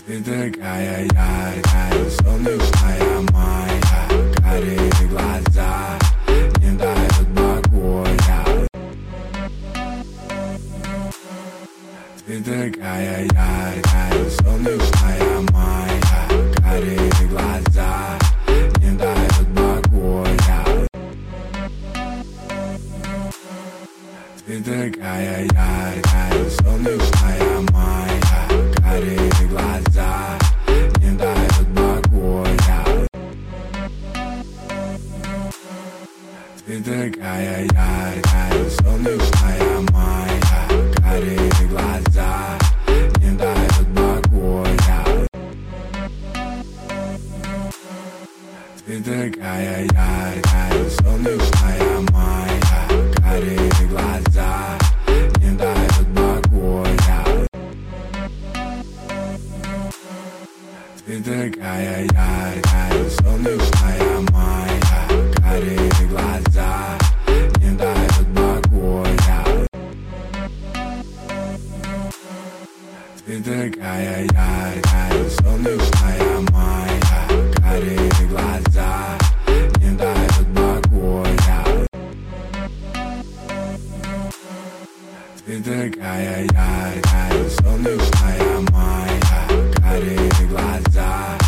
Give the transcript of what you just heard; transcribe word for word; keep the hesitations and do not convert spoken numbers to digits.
Ты такая яркая, солнечная моя, карие глаза не дают покоя. Ты такая яркая, солнечная моя, карие глаза не дают покоя. Ты такая яркая, солнечная моя, карие глаза не дают покоя. Ты такая яркая, солнечная моя, карие глаза не дают покоя. Ты такая яркая, солнечная моя, карие глаза не дают покоя. Ты такая яркая, солнечная моя, карие глаза не дают покоя. Ты такая яркая, солнечная моя, карие глаза не дают покоя. Ты такая яркая, солнечная моя, карие глаза